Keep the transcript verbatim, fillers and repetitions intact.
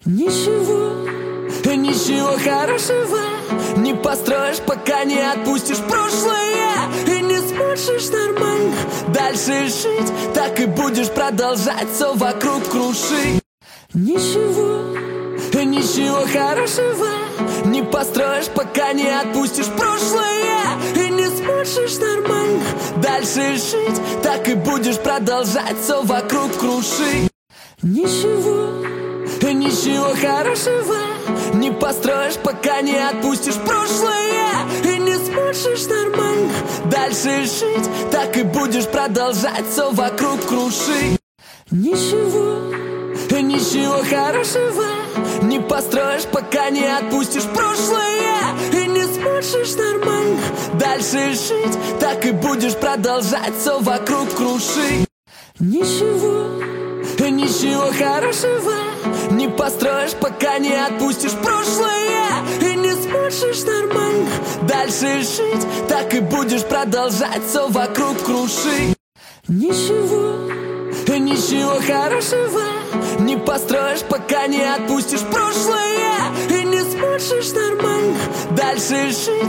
Ничего, ничего хорошего не построишь, пока не отпустишь прошлое и не сможешь нормально дальше жить. Так и будешь продолжать все вокруг крушить. Ничего, ничего хорошего не построишь, пока не отпустишь прошлое и не сможешь нормально дальше жить. Так и будешь продолжать все вокруг крушить. Ничего, ничего хорошего не построишь, пока не отпустишь прошлое и не сможешь нормально дальше жить. Так и будешь продолжать все вокруг крушить. Ничего, ничего хорошего не построишь, пока не отпустишь прошлое и не сможешь нормально дальше жить. Так и будешь продолжать все вокруг крушить. Ничего, ничего хорошего не построишь, пока не отпустишь прошлое и не сможешь нормально дальше жить. Так и будешь продолжать все вокруг крушить. Ничего, ничего хорошего не построишь, пока не отпустишь прошлое и не сможешь нормально дальше жить.